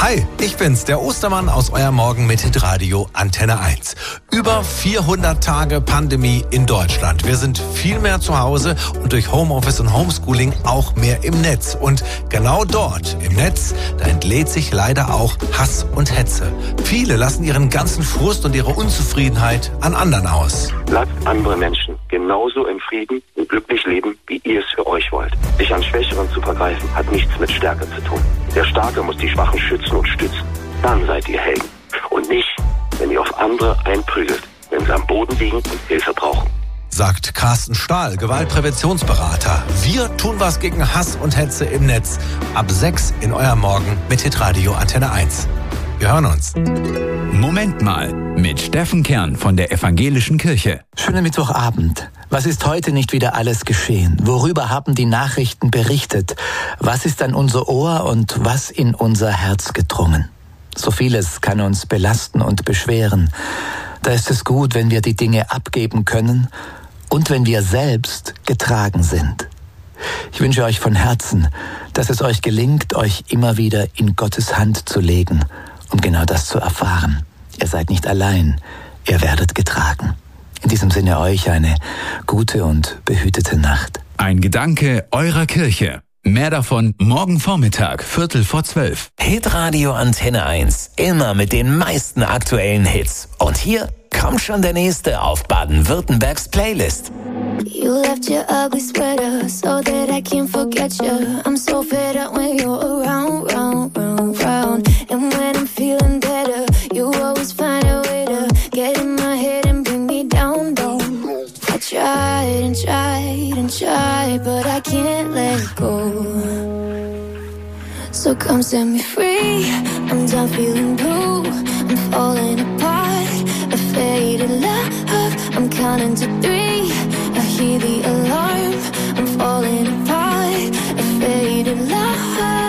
Hi, ich bin's, der Ostermann aus Euer Morgen mit Hitradio Antenne 1. Über 400 Tage Pandemie in Deutschland. Wir sind viel mehr zu Hause und durch Homeoffice und Homeschooling auch mehr im Netz. Und genau dort, im Netz, da entlädt sich leider auch Hass und Hetze. Viele lassen ihren ganzen Frust und ihre Unzufriedenheit an anderen aus. Lasst andere Menschen genauso im Frieden und glücklich leben, wie ihr es für euch wollt. Sich an Schwächeren zu vergreifen, hat nichts mit Stärke zu tun. Der Starke muss die Schwachen schützen und stützen. Dann seid ihr Helden. Und nicht, wenn ihr auf andere einprügelt, wenn sie am Boden liegen und Hilfe brauchen. Sagt Carsten Stahl, Gewaltpräventionsberater. Wir tun was gegen Hass und Hetze im Netz. Ab 6 in Euer Morgen mit Hitradio Antenne 1. Wir hören uns. Moment mal mit Steffen Kern von der Evangelischen Kirche. Schönen Mittwochabend. Was ist heute nicht wieder alles geschehen? Worüber haben die Nachrichten berichtet? Was ist an unser Ohr und was in unser Herz gedrungen? So vieles kann uns belasten und beschweren. Da ist es gut, wenn wir die Dinge abgeben können und wenn wir selbst getragen sind. Ich wünsche euch von Herzen, dass es euch gelingt, euch immer wieder in Gottes Hand zu legen, um genau das zu erfahren. Ihr seid nicht allein, ihr werdet getragen. In diesem Sinne euch eine gute und behütete Nacht. Ein Gedanke eurer Kirche. Mehr davon morgen Vormittag, 11:45. Hitradio Antenne 1. Immer mit den meisten aktuellen Hits. Und hier kommt schon der nächste auf Baden-Württembergs Playlist. You left your ugly sweater so that I can't forget you. I'm so fed up when you're around, round, round, round. And when I'm feeling better, you always find a way to get in my head and bring me down, down. I tried and tried and tried, but I can't let go. So come set me free. I'm done feeling blue. I'm falling apart. A faded love. I'm counting to 3. I hear the alarm. I'm falling apart. A faded love.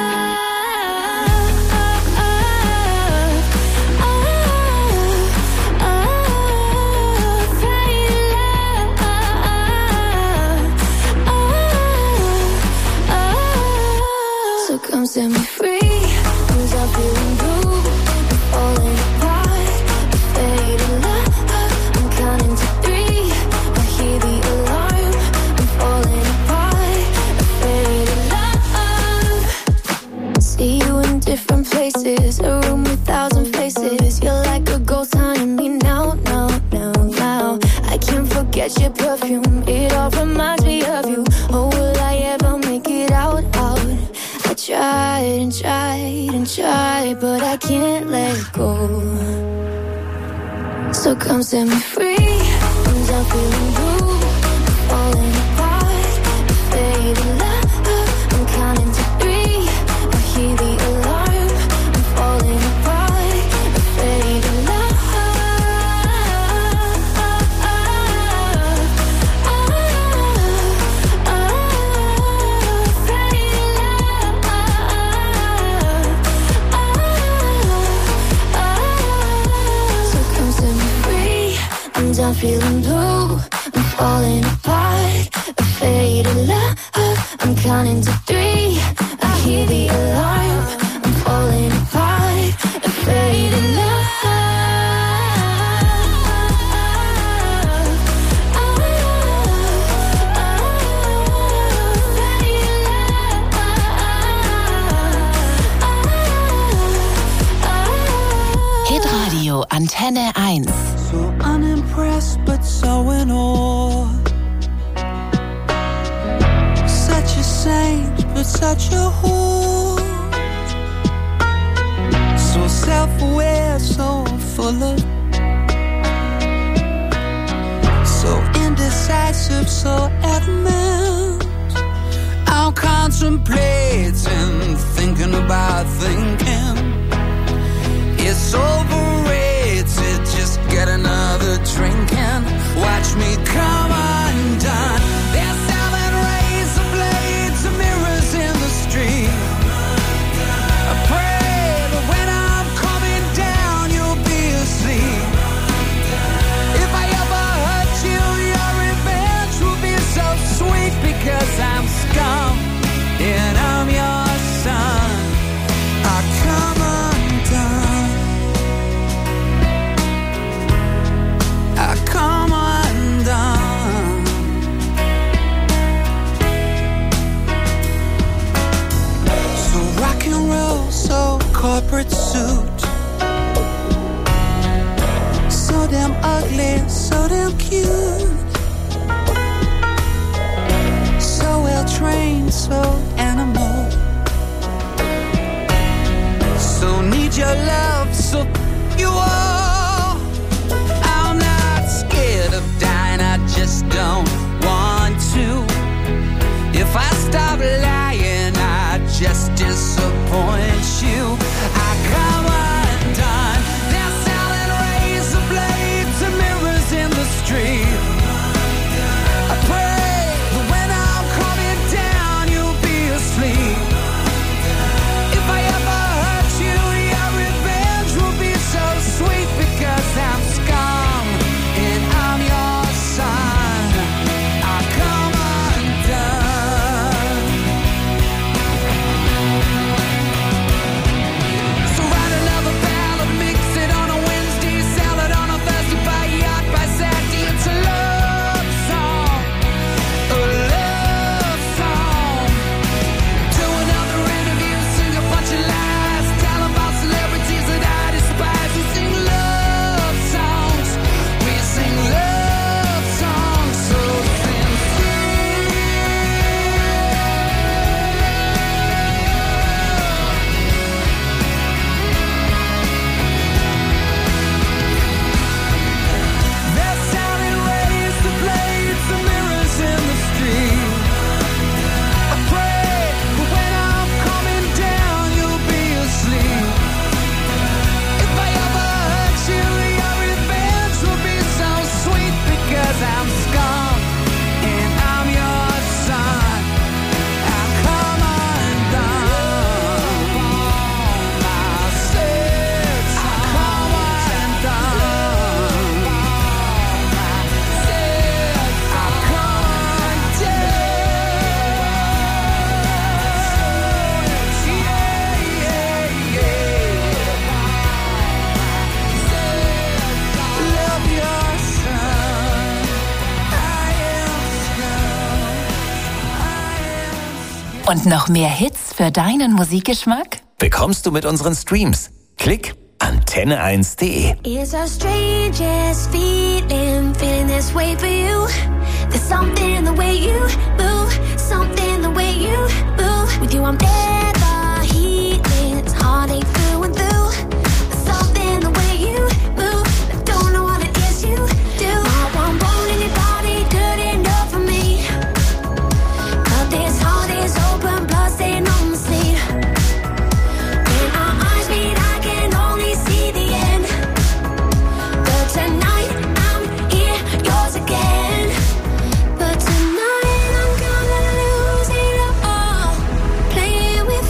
Come set me free. I'm done feeling blue. I'm falling apart. A faded love. I'm counting to 3. I hear the alarm. I'm falling apart. A faded love. See you in different places. A room with 1,000 faces. You're like a ghost haunting me now, now, now, now. I can't forget your perfume. It all reminds me of you. Oh, will I ever make it out, out? I tried and tried and tried, but I can't let go. So come set me free. I'm done feeling blue. I'm falling apart. A faded love. I'm counting to 3. I hear the alarm. I'm falling apart. A faded love. I'm feeling blue, I'm falling apart. A faded love, I'm counting to 3. I hear the alarm, I'm falling apart. A faded love. Hitradio Antenne 1. So unimpressed but so in awe. Such a saint but such a whore. So self-aware, so full of. So indecisive, so adamant. I'm contemplating, thinking about thinking. It's overrated, just get another drink and watch me come undone. They're selling razor blades and mirrors in the street. I pray that when I'm coming down, you'll be asleep. If I ever hurt you, your revenge will be so sweet, because I'm scum and I'm your son. I come undone. corporate suit. So damn ugly, so damn cute. So well trained, so animal. So need your love, so you are. I'm not scared of dying, I just don't want to. If I stop lying, I just disappoint you. I come undone. They're selling razor blades and mirrors in the street. I pray that when I'm coming down, you'll be asleep. If I ever hurt you, your revenge will be so sweet, because I'm scum and I'm your son. I come undone. So write another ballad, mix it on a Wednesday, sell it on a Thursday, buy a yacht by Saturday. It's a love song, a love song. Do another interview, sing a bunch of lies, tell about celebrities that I despise. We sing love songs, we sing love songs so sincere. They're selling razor blades and mirrors in the street. I pray that when I'm coming down, you'll be asleep. If I ever hurt you, your revenge will be so sweet, because I'm scum and I'm your son. I've come undone. I said I've come undone. I said I've come Love your son. I am scum. Und noch mehr Hits für deinen Musikgeschmack? Bekommst du mit unseren Streams. Klick antenne1.de. It's the strangest feeling this way for you. There's something in the way you move, something the way you move. With you I'm never healing, it's heartache through and through. There's something in the way you move, I don't know what it is you do. I won't want anybody good enough for me. But this heart is open, bloodstained on my sleeve. When our eyes meet, I can only see the end. But tonight I'm here, yours again. But tonight I'm gonna lose it all, playing with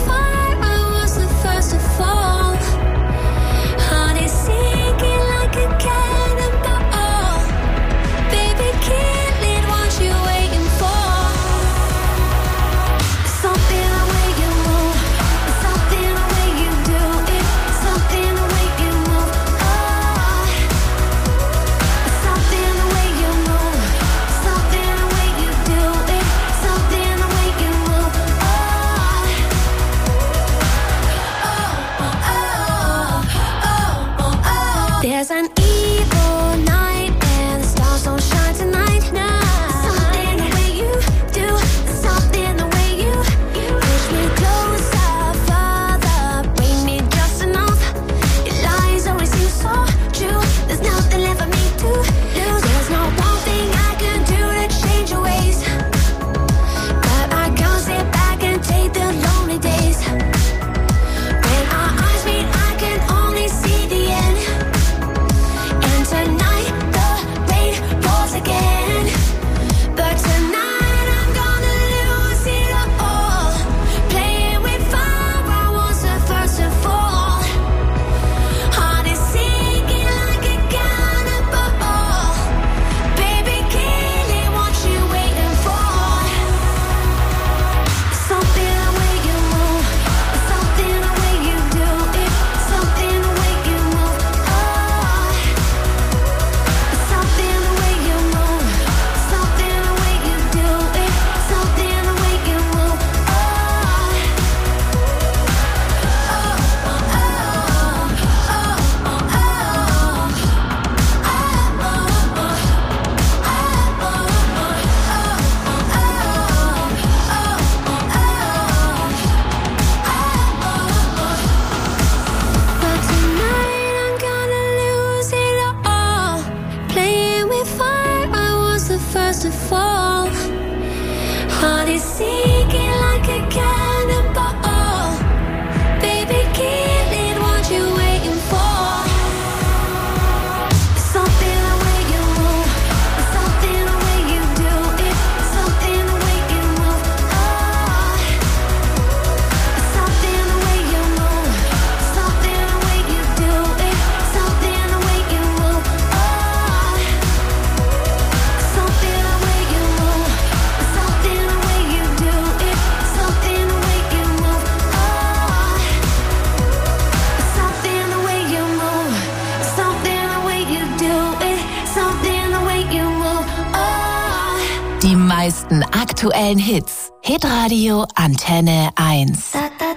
aktuellen Hits. Hitradio Antenne 1.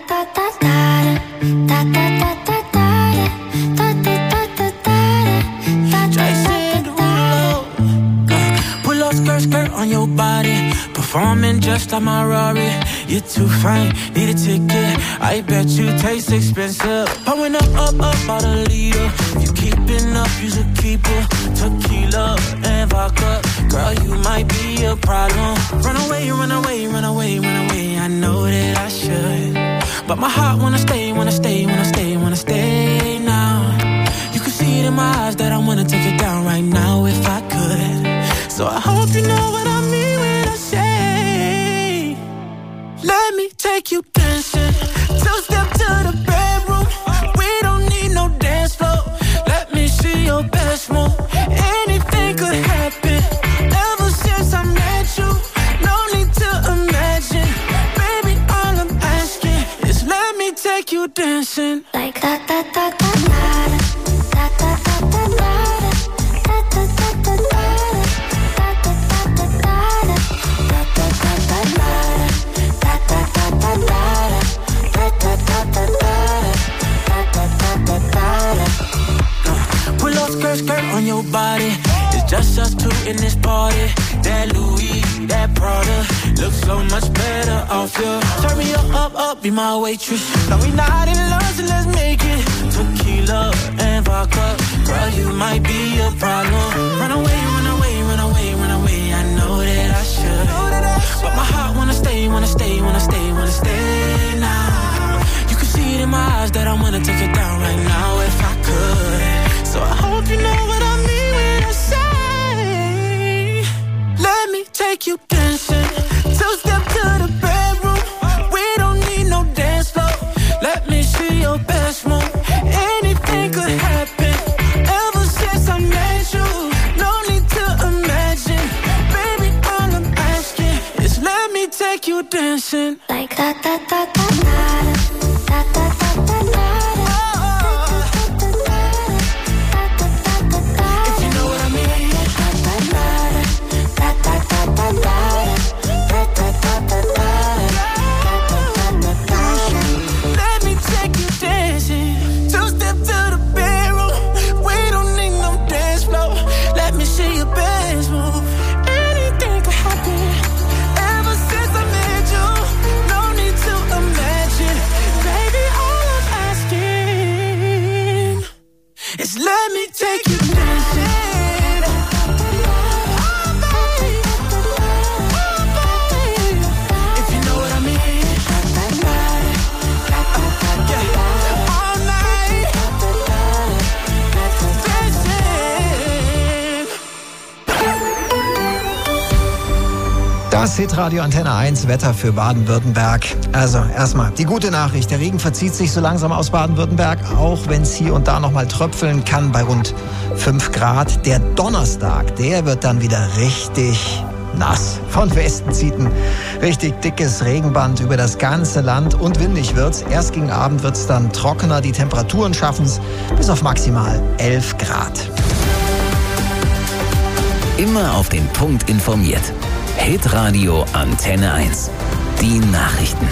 Skirt on your body, performing just like my Rari. You're too fine, need a ticket. I bet you taste expensive. Pouring up by the leader. If you keeping up, you should keep it. Tequila and vodka, girl, you might be a problem. Run away, run away, run away, run away. I know that I should, but my heart wanna stay, wanna stay, wanna stay, wanna stay now. You can see it in my eyes that I wanna take it down right now if I could. So I hope you know what I mean when I say, let me take you dancing. Two-step to the bedroom. We don't need no dance floor. Let me see your best move. Anything could happen. Ever since I met you, no need to imagine. Baby, all I'm asking is let me take you dancing. Like that, that, that, that, that. Pull up skirt on your body. It's just us two in this party. That Louis, that Prada looks so much better off you. Turn me up, be my waitress. No, we not in love, so let's make it. Tequila and vodka, girl, you might be a problem. Run away, run away, run away, run away. I know that I should, but my heart wanna stay, wanna stay, wanna stay, wanna stay now. You can see it in my eyes that I wanna take it down right now if I could. So I hope you know what I mean when I say, let me take you dancing. Two-step to the bedroom. We don't need no dance floor. Let me see your best move. Anything could happen. Ever since I met you, no need to imagine. Baby, all I'm asking is let me take you dancing. Like that, that, that, that, that. Let me take you dancing. Oh, baby. Oh, baby. If you know what I mean. Yeah. All night. Dancing. Das Hitradio Antenne 1 Wetter für Baden-Württemberg. Also erstmal die gute Nachricht. Der Regen verzieht sich so langsam aus Baden-Württemberg, auch wenn es hier und da noch mal tröpfeln kann bei rund 5 Grad. Der Donnerstag, der wird dann wieder richtig nass. Von Westen zieht ein richtig dickes Regenband über das ganze Land und windig wird's. Erst gegen Abend wird's dann trockener. Die Temperaturen schaffen's bis auf maximal 11 Grad. Immer auf den Punkt informiert. Hitradio Antenne 1. Die Nachrichten.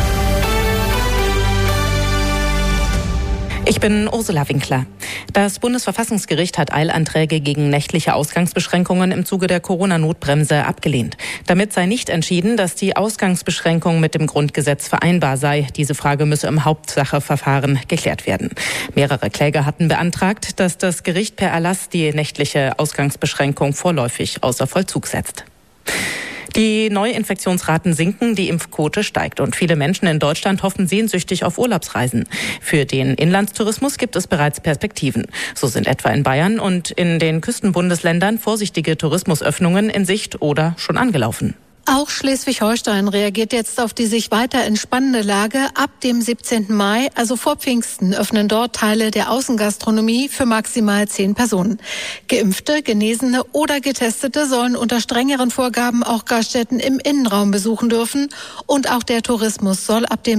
Ich bin Ursula Winkler. Das Bundesverfassungsgericht hat Eilanträge gegen nächtliche Ausgangsbeschränkungen im Zuge der Corona-Notbremse abgelehnt. Damit sei nicht entschieden, dass die Ausgangsbeschränkung mit dem Grundgesetz vereinbar sei. Diese Frage müsse im Hauptsacheverfahren geklärt werden. Mehrere Kläger hatten beantragt, dass das Gericht per Erlass die nächtliche Ausgangsbeschränkung vorläufig außer Vollzug setzt. Die Neuinfektionsraten sinken, die Impfquote steigt und viele Menschen in Deutschland hoffen sehnsüchtig auf Urlaubsreisen. Für den Inlandstourismus gibt es bereits Perspektiven. So sind etwa in Bayern und in den Küstenbundesländern vorsichtige Tourismusöffnungen in Sicht oder schon angelaufen. Auch Schleswig-Holstein reagiert jetzt auf die sich weiter entspannende Lage. Ab dem 17. Mai, also vor Pfingsten, öffnen dort Teile der Außengastronomie für maximal 10 Personen. Geimpfte, Genesene oder Getestete sollen unter strengeren Vorgaben auch Gaststätten im Innenraum besuchen dürfen. Und auch der Tourismus soll ab dem